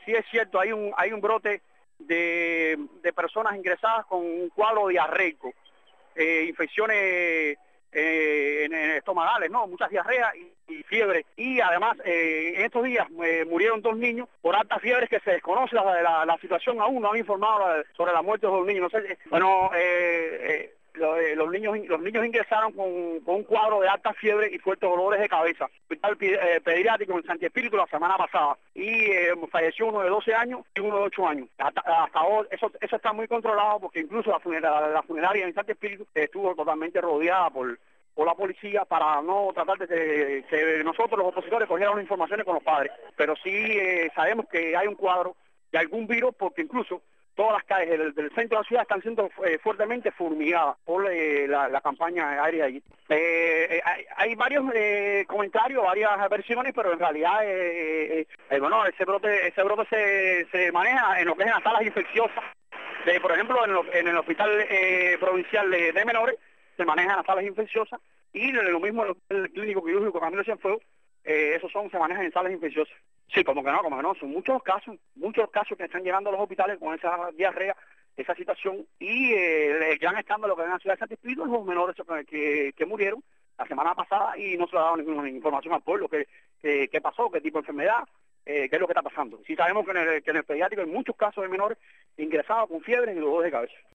sí es cierto, hay un brote de personas ingresadas con un cuadro diarreico, infecciones estomacales, ¿no? Muchas diarreas y fiebre. Y además, en estos días murieron 2 niños por altas fiebres que se desconoce la situación aún, no han informado sobre la muerte de los niños. No sé, bueno, los niños ingresaron con un cuadro de alta fiebre y fuertes dolores de cabeza. Hospital pediátrico en Santi Espíritu la semana pasada. Y falleció uno de 12 años y uno de 8 años. Hasta ahora eso está muy controlado porque incluso la funeraria en Santi Espíritu estuvo totalmente rodeada por la policía para no tratar de que nosotros los opositores cogiéramos informaciones con los padres. Pero sí sabemos que hay un cuadro de algún virus porque incluso todas las calles del centro de la ciudad están siendo fuertemente fumigadas por la campaña aérea allí. Hay varios comentarios, varias versiones, pero en realidad bueno, ese brote se maneja en lo que es en las salas infecciosas. Por ejemplo, en el hospital provincial de menores se manejan las salas infecciosas y lo mismo en el clínico quirúrgico Camilo Cienfuegos, se manejan en salas infecciosas. Sí, como que no, son muchos casos que están llegando a los hospitales con esa diarrea, esa situación, y el gran escándalo que hay en la ciudad de Santi Espíritu, los menores que murieron la semana pasada y no se le ha dado ninguna información al pueblo, qué pasó, qué tipo de enfermedad, qué es lo que está pasando. Sí sabemos que en el pediátrico hay muchos casos de menores ingresados con fiebre y dolores de cabeza.